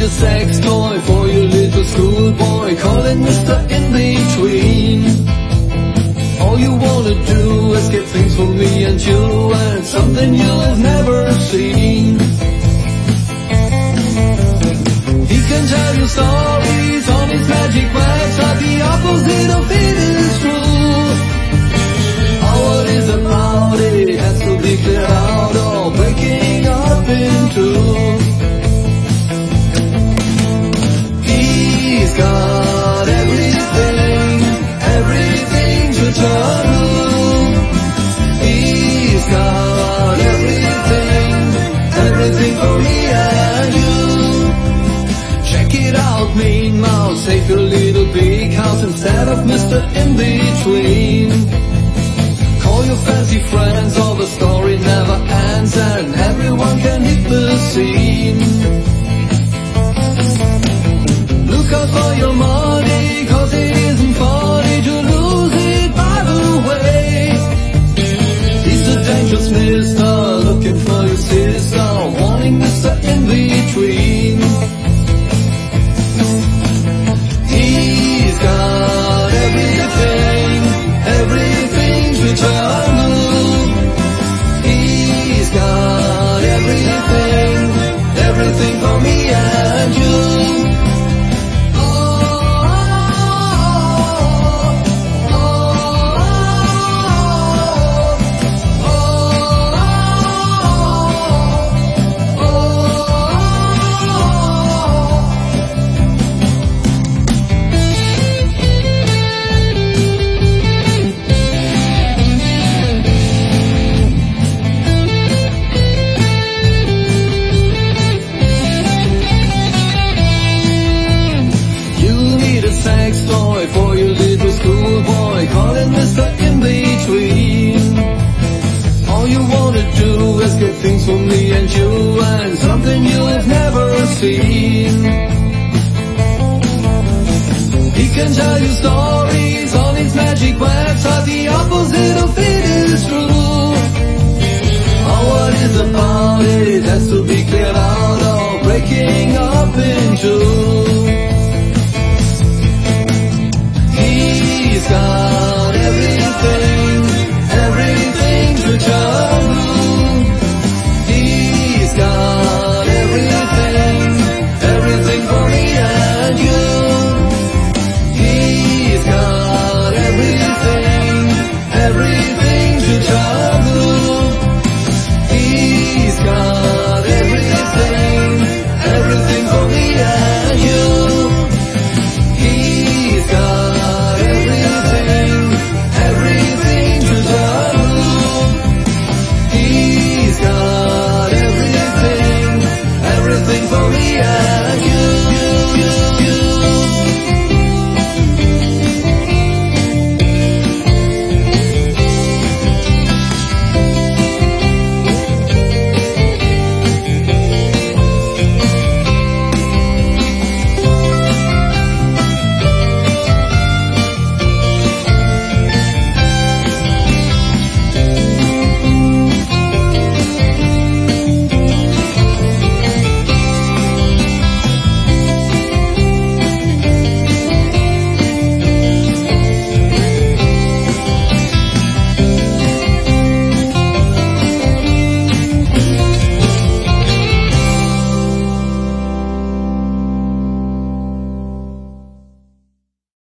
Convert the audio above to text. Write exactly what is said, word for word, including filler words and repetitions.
a sex toy for your little schoolboy, call it Mister In-Between. All you wanna do is get things for me and you, and something you've never seen. He can tell you stories on his magic wax, but the opposite of it is true. All what is about it has to be cleared out, or breaking up in two. He's got everything, everything's returned. He's got everything, everything for me and you. Check it out, Mean Mouse, take a little big house instead of Mister In-Between. Call your fancy friends, all the story never ends, and everyone can hit the scene. Look out for your money, cause it isn't funny to lose it by the way. He's a dangerous mister, looking for your sister, wanting Mister In-Between. He's got everything, everything's returned. He's got everything, everything for me and you. Sex toy for your little schoolboy, call it Mister In-Between. All you wanna do is get things for me and you, and something you've never seen. He can tell you stories on his magic website, the opposite of it is true. Oh, what is about it has to be cleared out, or breaking up in two.